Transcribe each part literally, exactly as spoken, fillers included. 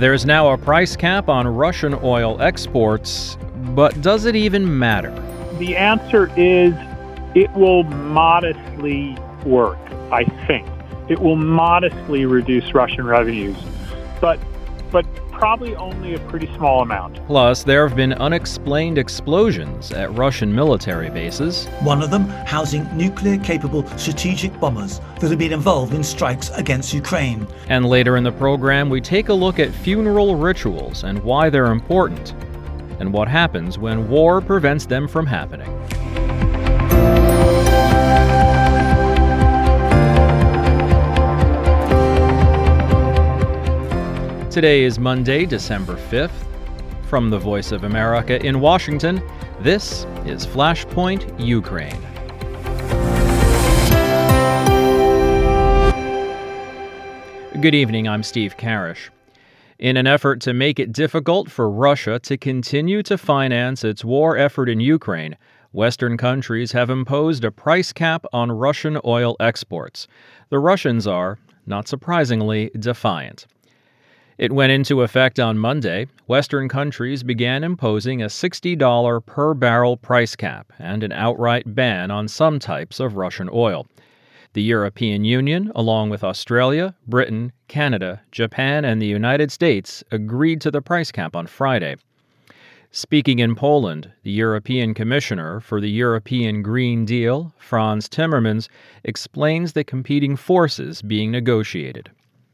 There's now a price cap on Russian oil exports, but does it even matter? The answer is it will modestly work, I think. It will modestly reduce Russian revenues, but but probably only a pretty small amount. Plus, there have been unexplained explosions at Russian military bases. One of them housing nuclear-capable strategic bombers that have been involved in strikes against Ukraine. And later in the program, we take a look at funeral rituals and why they're important, and what happens when war prevents them from happening. Today is Monday, December fifth. From the Voice of America in Washington, this is Flashpoint Ukraine. Good evening, I'm Steve Karish. In an effort to make it difficult for Russia to continue to finance its war effort in Ukraine, Western countries have imposed a price cap on Russian oil exports. The Russians are, not surprisingly, defiant. It went into effect on Monday. Western countries began imposing a sixty dollars per barrel price cap and an outright ban on some types of Russian oil. The European Union, along with Australia, Britain, Canada, Japan, and the United States, agreed to the price cap on Friday. Speaking in Poland, the European Commissioner for the European Green Deal, Frans Timmermans, explains the competing forces being negotiated.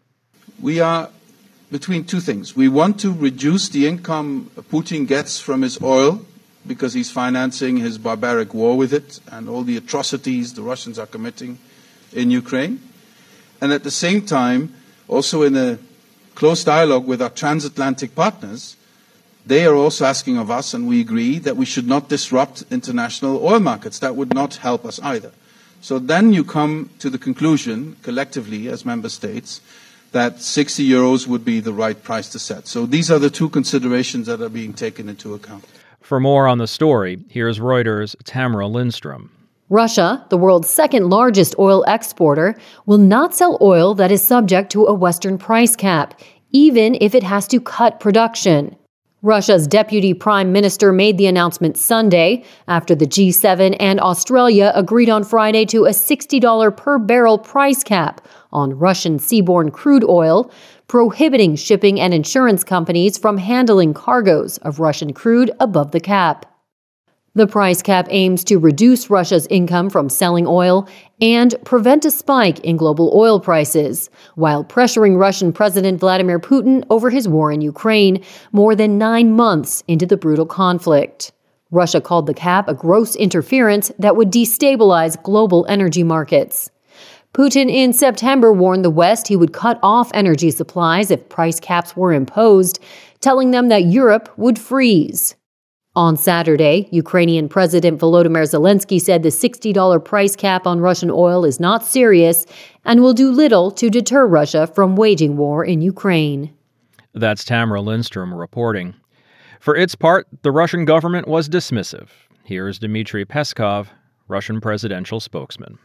We are between two things. We want to reduce the income Putin gets from his oil because he's financing his barbaric war with it and all the atrocities the Russians are committing in Ukraine. And at the same time, also in a close dialogue with our transatlantic partners, they are also asking of us, and we agree, that we should not disrupt international oil markets. That would not help us either. So then you come to the conclusion, collectively as member states, that sixty euros would be the right price to set. So these are the two considerations that are being taken into account. For more on the story, here's Reuters' Tamara Lindstrom. Russia, the world's second largest oil exporter, will not sell oil that is subject to a Western price cap, even if it has to cut production. Russia's deputy prime minister made the announcement Sunday after the G seven and Australia agreed on Friday to a sixty dollars per barrel price cap on Russian seaborne crude oil, prohibiting shipping and insurance companies from handling cargoes of Russian crude above the cap. The price cap aims to reduce Russia's income from selling oil and prevent a spike in global oil prices, while pressuring Russian President Vladimir Putin over his war in Ukraine more than nine months into the brutal conflict. Russia called the cap a gross interference that would destabilize global energy markets. Putin in September warned the West he would cut off energy supplies if price caps were imposed, telling them that Europe would freeze. On Saturday, Ukrainian President Volodymyr Zelensky said the sixty dollars price cap on Russian oil is not serious and will do little to deter Russia from waging war in Ukraine. That's Tamara Lindstrom reporting. For its part, the Russian government was dismissive. Here's Dmitry Peskov, Russian presidential spokesman.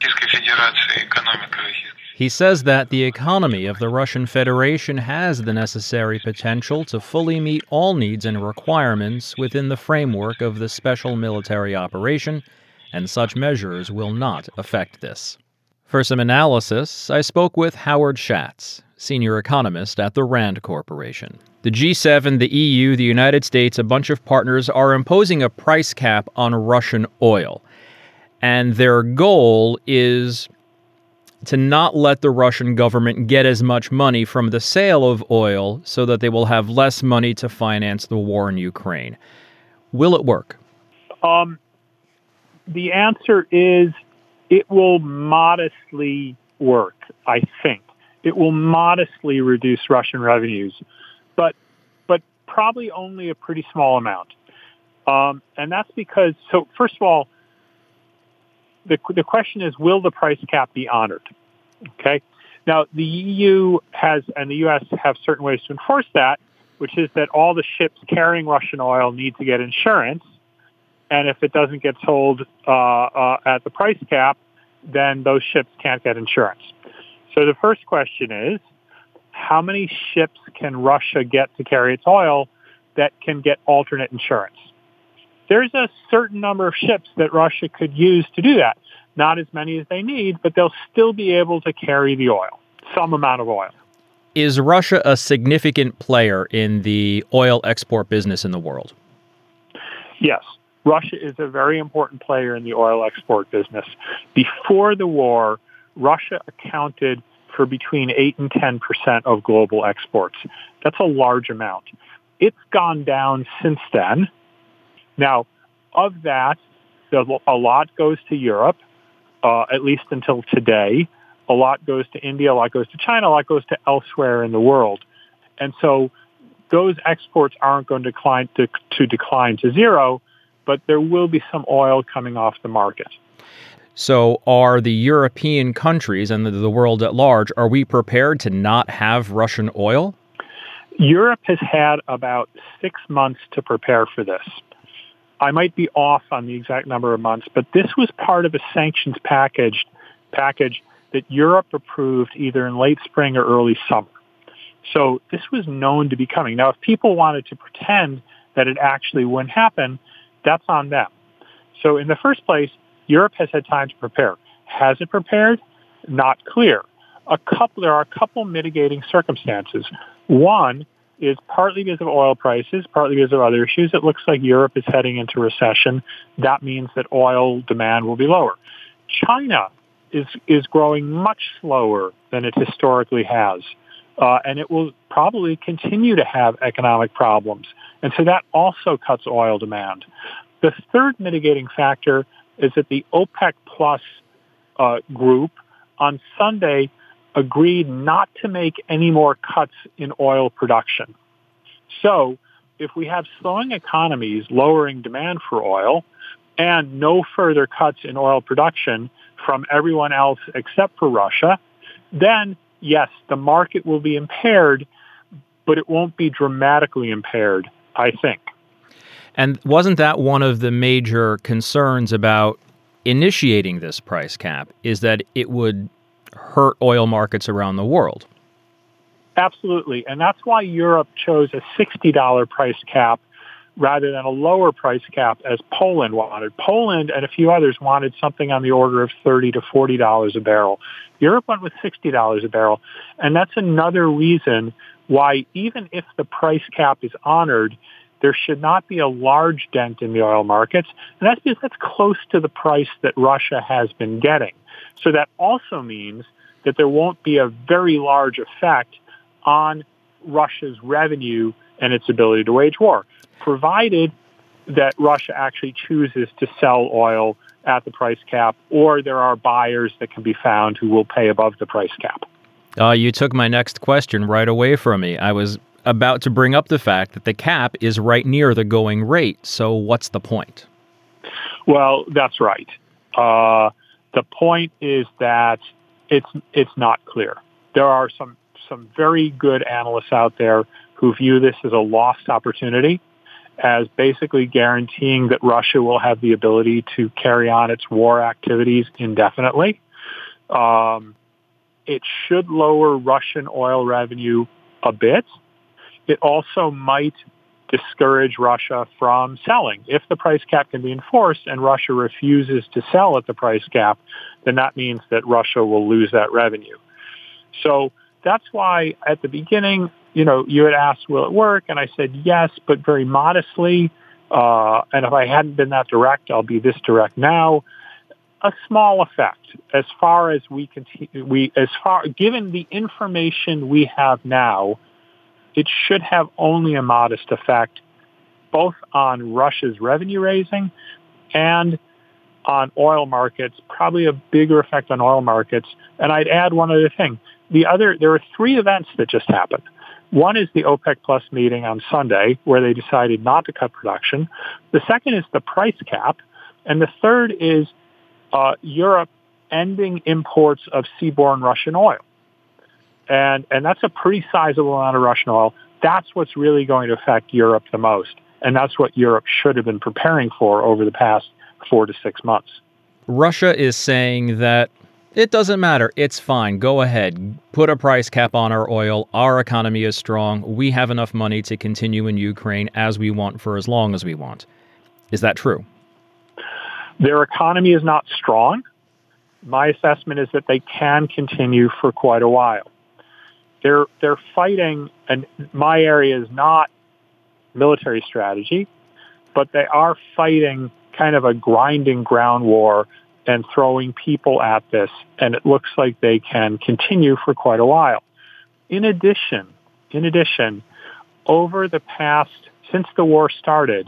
He says that the economy of the Russian Federation has the necessary potential to fully meet all needs and requirements within the framework of the special military operation, and such measures will not affect this. For some analysis, I spoke with Howard Schatz, senior economist at the RAND Corporation. The G seven, the E U, the United States, a bunch of partners are imposing a price cap on Russian oil. And their goal is to not let the Russian government get as much money from the sale of oil so that they will have less money to finance the war in Ukraine. Will it work? Um, the answer is it will modestly work, I think. It will modestly reduce Russian revenues, but but probably only a pretty small amount. Um, and that's because, so first of all, The, the question is, will the price cap be honored? Okay. Now, the E U has and the U S have certain ways to enforce that, which is that all the ships carrying Russian oil need to get insurance. And if it doesn't get sold uh, uh, at the price cap, then those ships can't get insurance. So the first question is, how many ships can Russia get to carry its oil that can get alternate insurance? There's a certain number of ships that Russia could use to do that. Not as many as they need, but they'll still be able to carry the oil, some amount of oil. Is Russia a significant player in the oil export business in the world? Yes. Russia is a very important player in the oil export business. Before the war, Russia accounted for between eight and ten percent of global exports. That's a large amount. It's gone down since then. Now, of that, a lot goes to Europe, uh, at least until today. A lot goes to India, a lot goes to China, a lot goes to elsewhere in the world. And so those exports aren't going to decline to, to decline to zero, but there will be some oil coming off the market. So are the European countries and the, the world at large, are we prepared to not have Russian oil? Europe has had about six months to prepare for this. I might be off on the exact number of months, but this was part of a sanctions package package that Europe approved either in late spring or early summer. So this was known to be coming. Now, if people wanted to pretend that it actually wouldn't happen, that's on them. So in the first place, Europe has had time to prepare. Has it prepared? Not clear. A couple, there are a couple mitigating circumstances. One is partly because of oil prices, partly because of other issues. It looks like Europe is heading into recession. That means that oil demand will be lower. China is is growing much slower than it historically has, uh, and it will probably continue to have economic problems. And so that also cuts oil demand. The third mitigating factor is that the OPEC Plus uh, group on Sunday agreed not to make any more cuts in oil production. So if we have slowing economies lowering demand for oil and no further cuts in oil production from everyone else except for Russia, then yes, the market will be impaired, but it won't be dramatically impaired, I think. And wasn't that one of the major concerns about initiating this price cap, is that it would hurt oil markets around the world? Absolutely. And that's why Europe chose a sixty dollars price cap rather than a lower price cap as Poland wanted. Poland and a few others wanted something on the order of thirty to forty dollars a barrel. Europe went with sixty dollars a barrel. And that's another reason why even if the price cap is honored, there should not be a large dent in the oil markets. And that's because that's close to the price that Russia has been getting. So that also means that there won't be a very large effect on Russia's revenue and its ability to wage war, provided that Russia actually chooses to sell oil at the price cap, or there are buyers that can be found who will pay above the price cap. Uh, you took my next question right away from me. I was about to bring up the fact that the cap is right near the going rate. So what's the point? Well, that's right. Uh, the point is that it's it's not clear. There are some some very good analysts out there who view this as a lost opportunity, as basically guaranteeing that Russia will have the ability to carry on its war activities indefinitely. Um, it should lower Russian oil revenue a bit. It also might discourage Russia from selling. If the price cap can be enforced and Russia refuses to sell at the price cap, then that means that Russia will lose that revenue. So that's why at the beginning, you know, you had asked, will it work? And I said yes, but very modestly. Uh, and if I hadn't been that direct, I'll be this direct now. A small effect, as far as we continue, we as far given the information we have now, it should have only a modest effect, both on Russia's revenue raising and on oil markets. Probably a bigger effect on oil markets. And I'd add one other thing. The other, there are three events that just happened. One is the OPEC Plus meeting on Sunday, where they decided not to cut production. The second is the price cap. And the third is uh, Europe ending imports of seaborne Russian oil. And and that's a pretty sizable amount of Russian oil. That's what's really going to affect Europe the most. And that's what Europe should have been preparing for over the past four to six months. Russia is saying that It doesn't matter. It's fine. Go ahead. Put a price cap on our oil. Our economy is strong. We have enough money to continue in Ukraine as we want for as long as we want. Is that true? Their economy is not strong. My assessment is that they can continue for quite a while. They're they're fighting, and my area is not military strategy, but they are fighting kind of a grinding ground war and throwing people at this, and it looks like they can continue for quite a while. In addition, in addition, over the past, since the war started,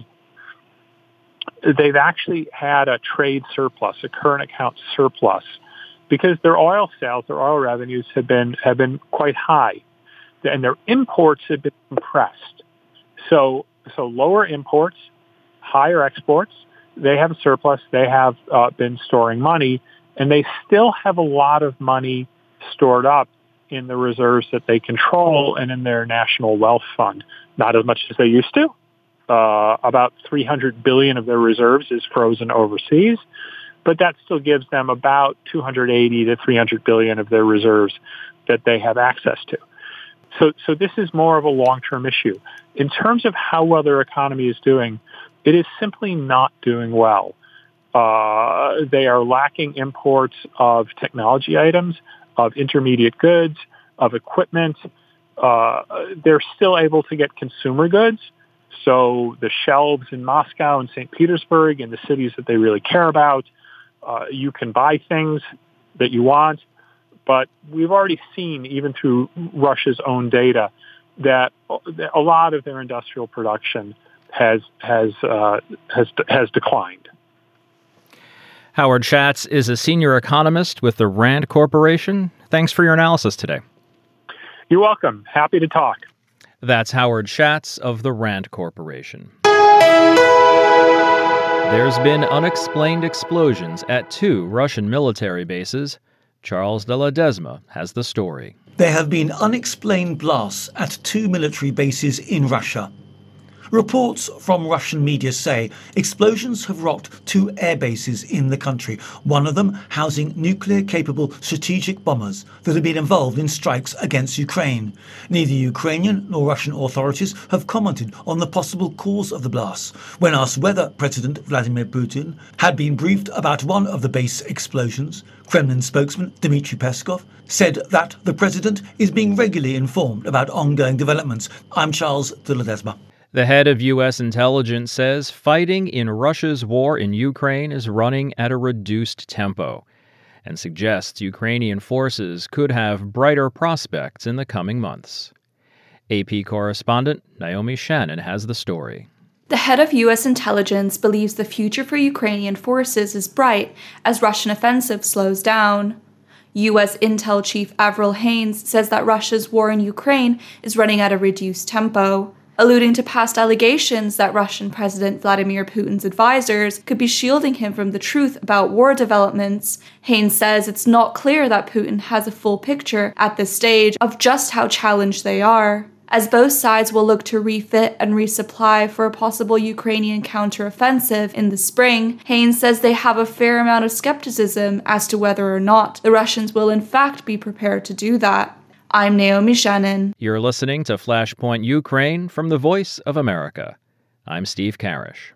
they've actually had a trade surplus, a current account surplus, because their oil sales, their oil revenues have been have been quite high, and their imports have been compressed. So, so lower imports, higher exports. They have a surplus. They have uh, been storing money, and they still have a lot of money stored up in the reserves that they control and in their national wealth fund. Not as much as they used to. Uh, about three hundred billion of their reserves is frozen overseas, but that still gives them about two hundred eighty to three hundred billion of their reserves that they have access to. So, so this is more of a long-term issue. In terms of how well their economy is doing, it is simply not doing well. Uh, they are lacking imports of technology items, of intermediate goods, of equipment. Uh, they're still able to get consumer goods. So the shelves in Moscow and Saint Petersburg, in the cities that they really care about, uh, you can buy things that you want. But we've already seen, even through Russia's own data, that a lot of their industrial production has has uh, has has declined. Howard Schatz is a senior economist with the Rand Corporation. Thanks for your analysis today. You're welcome. Happy to talk. That's Howard Schatz of the Rand Corporation. There's been unexplained explosions at two Russian military bases. Charles de Ledesma has the story. There have been unexplained blasts at two military bases in Russia. Reports from Russian media say explosions have rocked two air bases in the country, one of them housing nuclear-capable strategic bombers that have been involved in strikes against Ukraine. Neither Ukrainian nor Russian authorities have commented on the possible cause of the blasts. When asked whether President Vladimir Putin had been briefed about one of the base explosions, Kremlin spokesman Dmitry Peskov said that the president is being regularly informed about ongoing developments. I'm Charles de Ledesma. The head of U S intelligence says fighting in Russia's war in Ukraine is running at a reduced tempo and suggests Ukrainian forces could have brighter prospects in the coming months. A P correspondent Naomi Shannon has the story. The head of U S intelligence believes the future for Ukrainian forces is bright as Russian offensive slows down. U S Intel Chief Avril Haines says that Russia's war in Ukraine is running at a reduced tempo, alluding to past allegations that Russian President Vladimir Putin's advisors could be shielding him from the truth about war developments. Haines says it's not clear that Putin has a full picture at this stage of just how challenged they are, as both sides will look to refit and resupply for a possible Ukrainian counteroffensive in the spring. Haines says they have a fair amount of skepticism as to whether or not the Russians will in fact be prepared to do that. I'm Naomi Shannon. You're listening to Flashpoint Ukraine from the Voice of America. I'm Steve Karish.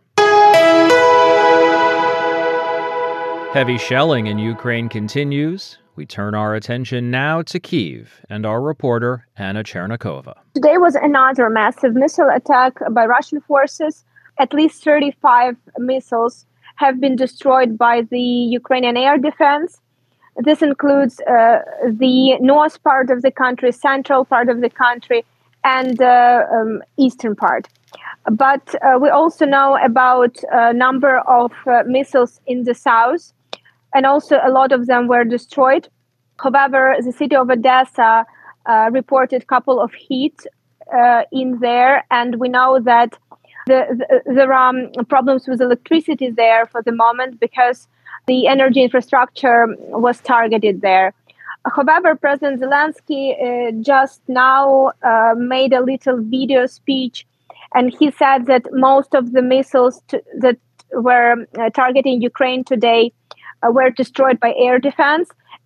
Heavy shelling in Ukraine continues. We turn our attention now to Kyiv and our reporter, Anna Chernikova. Today was another massive missile attack by Russian forces. At least thirty-five missiles have been destroyed by the Ukrainian air defense. This includes uh, the north part of the country, central part of the country, and uh, um, eastern part. But uh, we also know about a number of uh, missiles in the south, and also a lot of them were destroyed. However, the city of Odessa uh, reported a couple of hits uh, in there, and we know that the, the, there are um, problems with electricity there for the moment because the energy infrastructure was targeted there. However, President Zelensky uh, just now uh, made a little video speech, and he said that most of the missiles to, that were uh, targeting Ukraine today uh, were destroyed by air defense,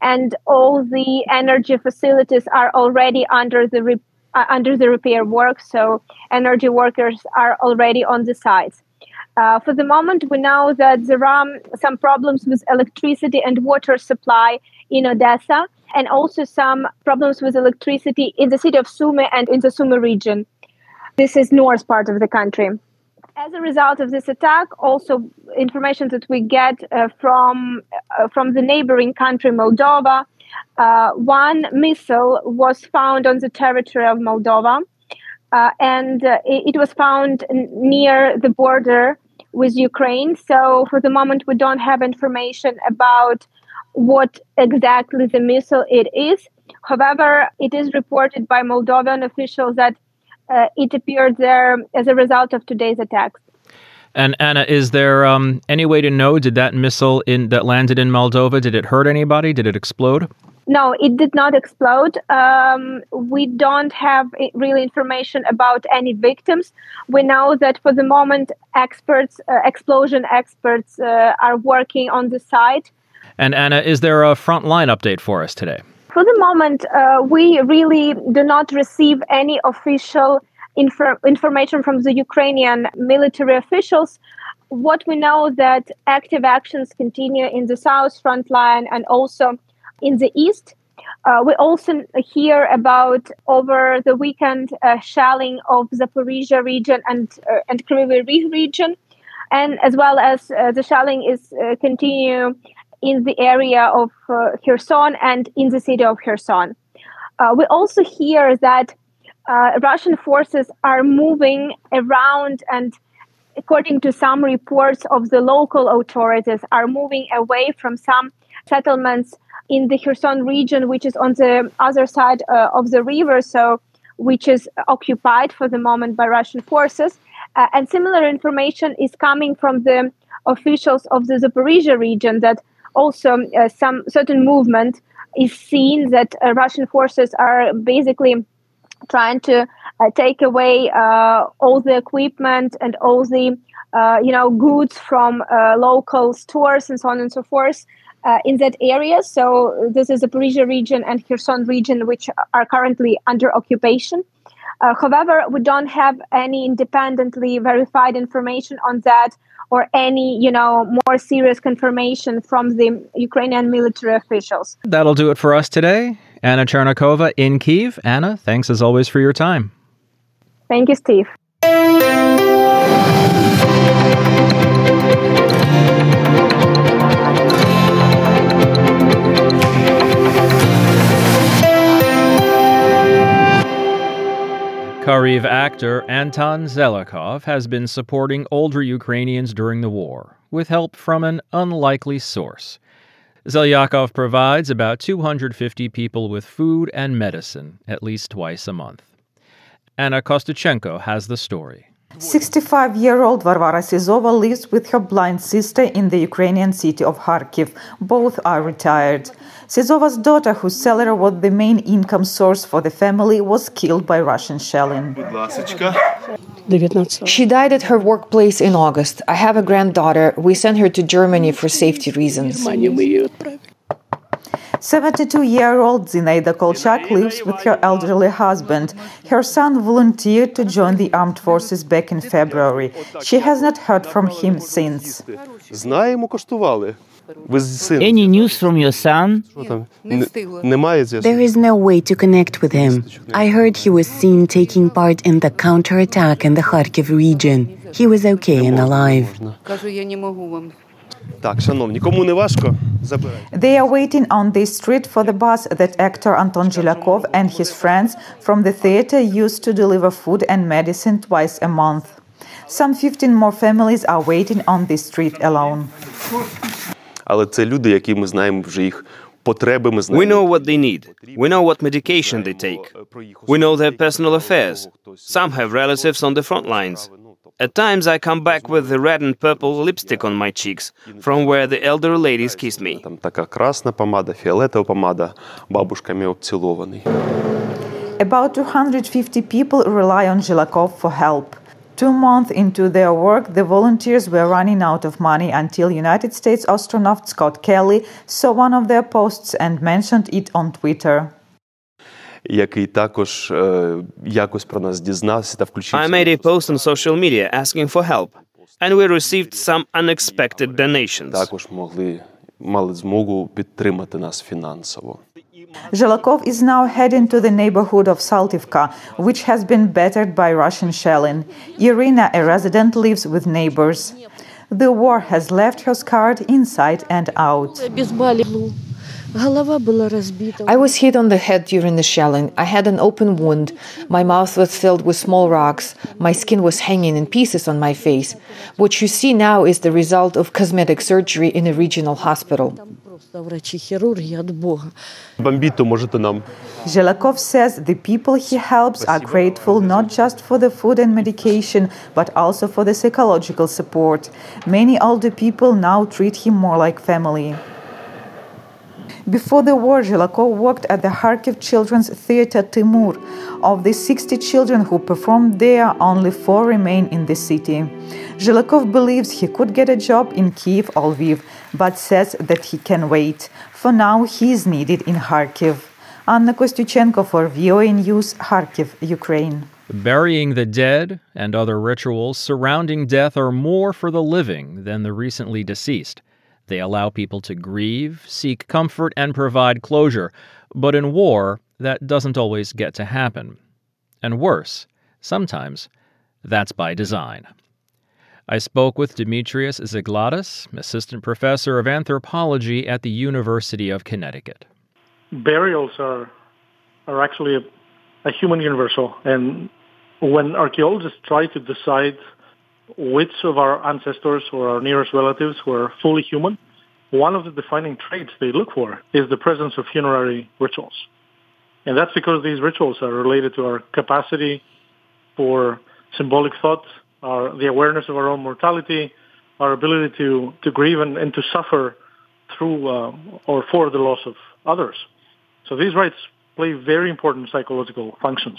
and all the energy facilities are already under the re- uh, under the repair work. So energy workers are already on the sites. Uh, for the moment, we know that there are some problems with electricity and water supply in Odessa, and also some problems with electricity in the city of Sumy and in the Sumy region. This is north part of the country. As a result of this attack, also information that we get uh, from uh, from the neighboring country, Moldova, uh, one missile was found on the territory of Moldova, uh, and uh, it, it was found n- near the border with Ukraine. So for the moment, we don't have information about what exactly the missile it is. However, it is reported by Moldovan officials that uh, it appeared there as a result of today's attacks. And Anna, is there um, any way to know, did that missile in that landed in Moldova, did it hurt anybody? Did it explode? No, it did not explode. Um, we don't have really information about any victims. We know that for the moment, experts, uh, explosion experts uh, are working on the site. And Anna, is there a frontline update for us today? For the moment, uh, we really do not receive any official infor- information from the Ukrainian military officials. What we know that active actions continue in the south front line and also in the east. Uh, we also hear about over the weekend uh, shelling of Zaporizhia region and uh, and Kryvyi Rih region, and as well as uh, the shelling is uh, continue in the area of uh, Kherson and in the city of Kherson. Uh, we also hear that uh, Russian forces are moving around and, according to some reports of the local authorities, are moving away from some settlements in the Kherson region, which is on the other side uh, of the river, so which is occupied for the moment by Russian forces. Uh, and similar information is coming from the officials of the Zaporizhia region that also uh, some certain movement is seen that uh, Russian forces are basically trying to uh, take away uh, all the equipment and all the uh, you know goods from uh, local stores and so on and so forth uh, in that area. So this is the Zaporizhia region and Kherson region, which are currently under occupation. Uh, however, we don't have any independently verified information on that, or any, you know, more serious confirmation from the Ukrainian military officials. That'll do it for us today. Anna Chernikova in Kyiv. Anna, thanks as always for your time. Thank you, Steve. Kharkiv actor Anton Zelakov has been supporting older Ukrainians during the war, with help from an unlikely source. Zelakov provides about two hundred fifty people with food and medicine at least twice a month. Anna Kostachenko has the story. sixty-five-year-old Varvara Sizova lives with her blind sister in the Ukrainian city of Kharkiv. Both are retired. Sizova's daughter, whose salary was the main income source for the family, was killed by Russian shelling. She died at her workplace in August. I have a granddaughter. We sent her to Germany for safety reasons. seventy-two-year-old Zinaida Kolchak lives with her elderly husband. Her son volunteered to join the armed forces back in February. She has not heard from him since. Any news from your son? There is no way to connect with him. I heard he was seen taking part in the counterattack in the Kharkiv region. He was okay and alive. They are waiting on the street for the bus that actor Anton Zhelakov and his friends from the theater used to deliver food and medicine twice a month. Some fifteen more families are waiting on the street alone. We know what they need. We know what medication they take. We know their personal affairs. Some have relatives on the front lines. At times I come back with the red and purple lipstick on my cheeks, from where the elder ladies kiss me. About two hundred fifty people rely on Zhelakov for help. Two months into their work, the volunteers were running out of money until United States astronaut Scott Kelly saw one of their posts and mentioned it on Twitter. Який також якось про нас дізнався та включився. I made a post on social media asking for help, and we received some unexpected donations. Також могли мали змогу підтримати нас фінансово. Zhelakov is now heading to the neighborhood of Saltivka, which has been battered by Russian shelling. Irina, a resident, lives with neighbors. The war has left her scarred inside and out. I was hit on the head during the shelling. I had an open wound. My mouth was filled with small rocks. My skin was hanging in pieces on my face. What you see now is the result of cosmetic surgery in a regional hospital. Zhelakov says the people he helps are grateful not just for the food and medication, but also for the psychological support. Many older people now treat him more like family. Before the war, Zhelakov worked at the Kharkiv Children's Theatre Timur. Of the sixty children who performed there, only four remain in the city. Zhelakov believes he could get a job in Kyiv or Lviv, but says that he can wait. For now, he is needed in Kharkiv. Anna Kostyuchenko for V O A News, Kharkiv, Ukraine. Burying the dead and other rituals surrounding death are more for the living than the recently deceased. They allow people to grieve, seek comfort, and provide closure. But in war, that doesn't always get to happen. And worse, sometimes that's by design. I spoke with Dimitrios Zyglatas, assistant professor of anthropology at the University of Connecticut. Burials are, are actually a, a human universal. And when archaeologists try to decide which of our ancestors or our nearest relatives were fully human, one of the defining traits they look for is the presence of funerary rituals. And that's because these rituals are related to our capacity for symbolic thought, our, the awareness of our own mortality, our ability to, to grieve and, and to suffer through uh, or for the loss of others. So these rites play very important psychological functions.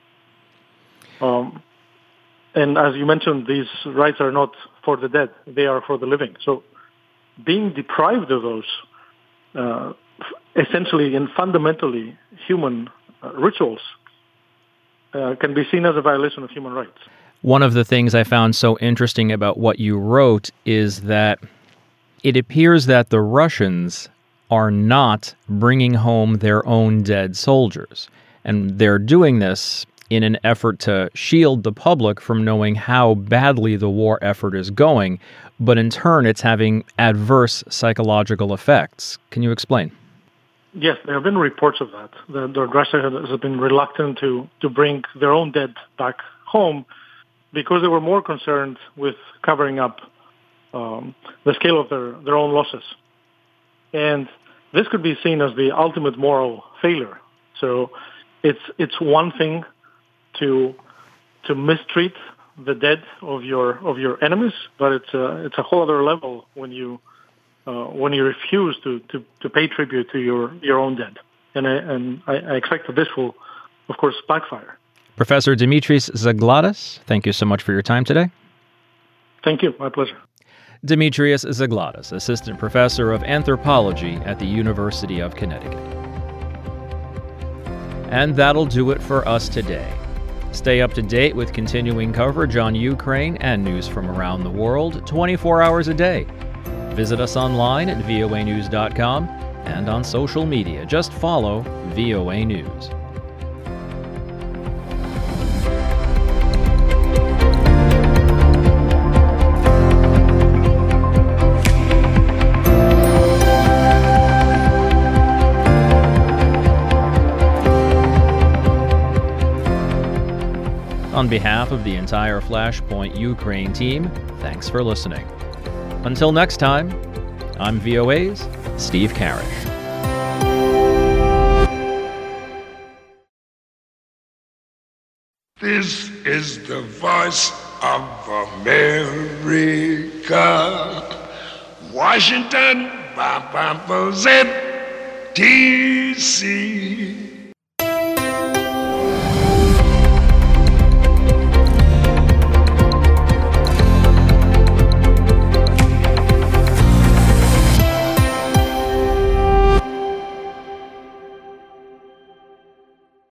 Um, And as you mentioned, these rites are not for the dead. They are for the living. So being deprived of those uh, essentially and fundamentally human uh, rituals uh, can be seen as a violation of human rights. One of the things I found so interesting about what you wrote is that it appears that the Russians are not bringing home their own dead soldiers. And they're doing this in an effort to shield the public from knowing how badly the war effort is going, but in turn it's having adverse psychological effects. Can you explain? Yes, there have been reports of that. The, the Russia has been reluctant to, to bring their own dead back home because they were more concerned with covering up um, the scale of their, their own losses. And this could be seen as the ultimate moral failure. So it's it's one thing to to mistreat the dead of your of your enemies, but it's a it's a whole other level when you uh, when you refuse to, to, to pay tribute to your, your own dead, and I, and I, I expect that this will, of course, backfire. Professor Dimitrios Zyglatas, thank you so much for your time today. Thank you, my pleasure. Dimitrios Zyglatas, assistant professor of anthropology at the University of Connecticut. And that'll do it for us today. Stay up to date with continuing coverage on Ukraine and news from around the world twenty-four hours a day. Visit us online at V O A news dot com and on social media. Just follow V O A News. On behalf of the entire Flashpoint Ukraine team, thanks for listening. Until next time, I'm V O A's Steve Karish. This is the voice of America. Washington, Z, D C